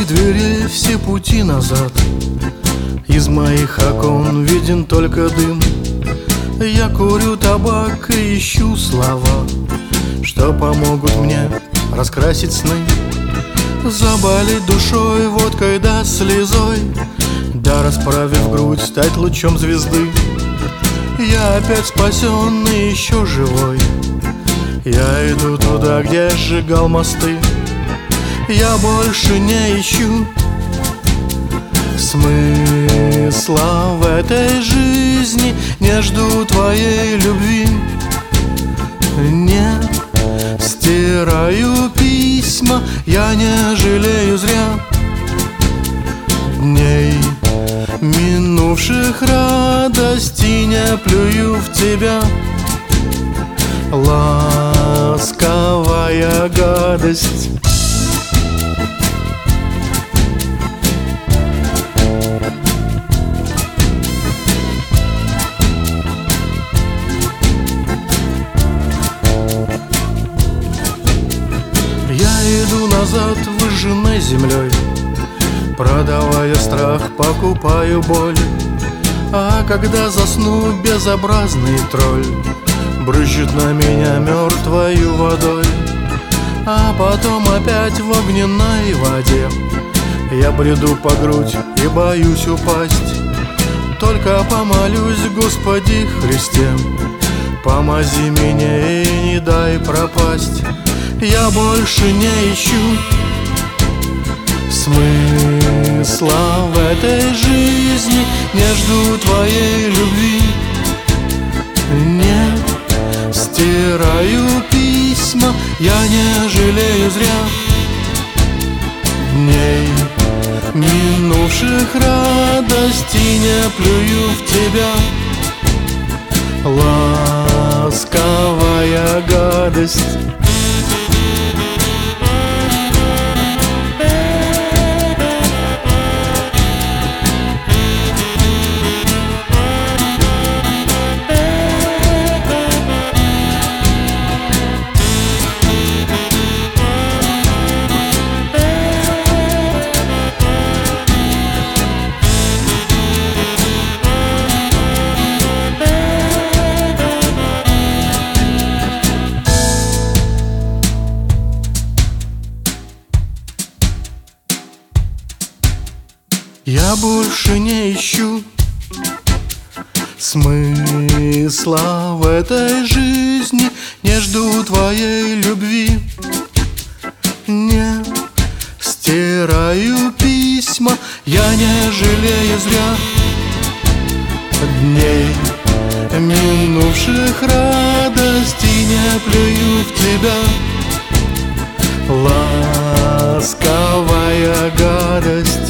двери все пути назад. Из моих окон виден только дым. Я курю табак и ищу слова, что помогут мне раскрасить сны. Заболеть душой водкой да слезой, да расправив грудь стать лучом звезды. Я опять спасен и еще живой. Я иду туда, где сжигал мосты. Я больше не ищу смысла в этой жизни, не жду твоей любви. Не стираю письма, я не жалею зря дней минувших радостей, не плюю в тебя. Ласковая гадость. Я иду назад выжженной землей, продавая страх, покупаю боль. А когда засну, безобразный тролль брызжет на меня мертвою водой. А потом опять в огненной воде я бреду по грудь и боюсь упасть. Только помолюсь, Господи Христе, помози мне и не дай пропасть. Я больше не ищу смысла в этой жизни, не жду твоей любви. Не стираю письма, я не жалею зря дней минувших радостей, не плюю в тебя. Ласковая гадость. Я больше не ищу смысла в этой жизни, не жду твоей любви. Не стираю письма, я не жалею зря дней минувших радостей, не плюю в тебя. Ласковая гадость.